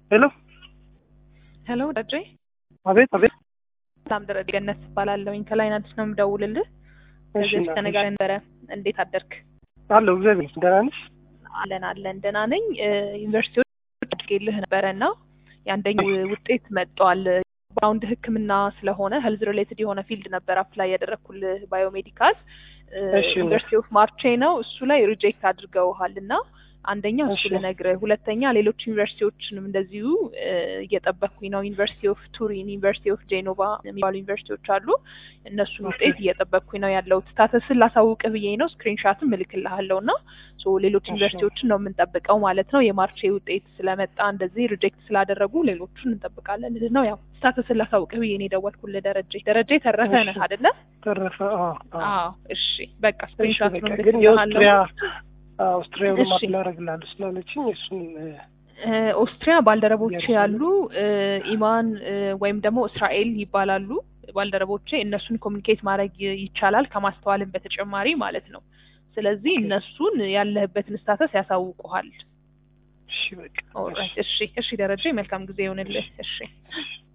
ሄሎ ሄሎ ደረጀ አቤት አቤት በጣም ደረጀ ገነት እባላለሁኝ ከላይ አዲስ ነው የምደውልልህ ከዚህ ተነጋግረን ነበረ እንዴት አደርክ አለሁ እግዚአብሔር ይመስገን ደህና ነሽ አለን ደህና ነኝ ዩኒቨርሲቲው አድርጌልህ ነበረና ያንደኛው ውጤት መጥቷል ባውንድ ህክምና ስለሆነ ሄልዝ ሪሌትድ የሆነ ፊልድ ነበር አፕላይ ያደረኩልህ ባዮሜዲካል ዩኒቨርሲቲ ኦፍ ማርቼ ነው እሱ ላይ ሪጀክት አድርገውሃልና አንደኛ እሱ ልነግርህ ሁለተኛ ሌሎች ዩኒቨርሲቲዎችንም እንደዚሁ እየጠበቅኩኝ ነው ዩኒቨርሲቲ ኦፍ ቱሪን ዩኒቨርሲቲ ኦፍ ጄኖቫ የሚባሉ ዩኒቨርሲቲዎች አሉ እነሱን ውጤት እየጠበቅኩኝ ነው ያለው ስታተስን ላሳውቅህ ብዬ ነው ስክሪንሻትም እልክልሃለሁና ሶ ሌሎች ዩኒቨርሲቲዎችን ነው የምንጠብቀው ማለት ነው የማርቼ ውጤት ስለመጣ እንደዚህ ሪጀክት ስላደረጉ ሌሎቹን እንጠብቃለን ነው ያው ስታተስን ላሳውቅህ ብዬ ነው የደወልኩልህ ደረጀ ተረፈ ነህ አይደለ ተረፈ አዎ እሺ በቃ ስክሪንሻት ነው ግን የኦስትሪያ አውስትሪያውን ማፕላረግላል ስላለችኝ እሱን ኦስትሪያ ባልደረቦቼ ያሉ ኢማን ወይም ደግሞ እስራኤል ይባላሉ ባልደረቦቼ እነሱን ኮሙኒኬት ማድረግ ይቻላል ከማስተዋልን በተጨማሪ ማለት ነው ስለዚህ እነሱን ያለህበትን ስታተስ ያሳውቁሃል እሺ በቃ እሺ ደረጀ መልካም ጊዜ ይሁንልህ እሺ